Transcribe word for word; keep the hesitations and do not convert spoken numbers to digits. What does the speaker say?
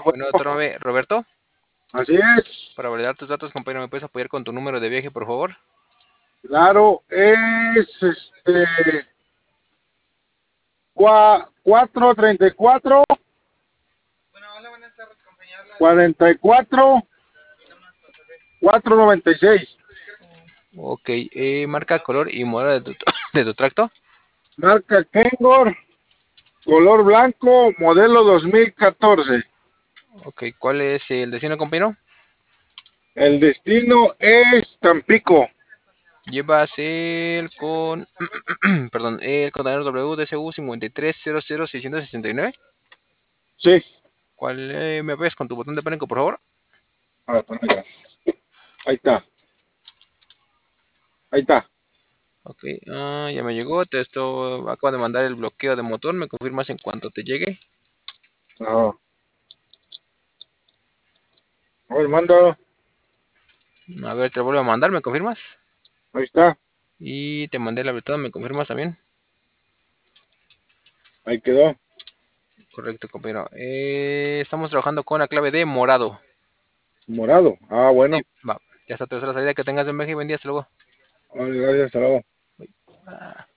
Bueno, otro nombre, Roberto. Así es, Para validar tus datos, compañero, ¿me puedes apoyar con tu número de viaje, por favor? claro, es este cua- cuatro treinta y cuatro, cuarenta y cuatro, cuatro noventa y seis. Ok, eh, marca, color y modelo de tu, de tu tracto. Marca Kengor, color blanco, modelo dos mil catorce. Ok, ¿cuál es el destino, compañero? El destino es Tampico. Llevas el con, perdón, el contenedor W D S U cincuenta y tres cero cero seiscientos sesenta y nueve. Sí, ¿Cuál eh, me apoyas con tu botón de pánico, por favor? a ver, permítame. Ahí está, ahí está. Ok, ah, ya me llegó. Te esto acabo de mandar el bloqueo de motor. ¿Me confirmas en cuanto te llegue? Ah, a ver, manda, A ver, te lo vuelvo a mandar. ¿Me confirmas? ahí está, Y te mandé la verdad. ¿Me confirmas también? ahí quedó. Correcto, compañero. Eh, estamos trabajando con la clave de morado. Morado. Ah, Sí, bueno. va. Ya está, te la salida. Que tengas un viaje y buen día. Hasta luego. Vale, gracias, hasta luego. Ah.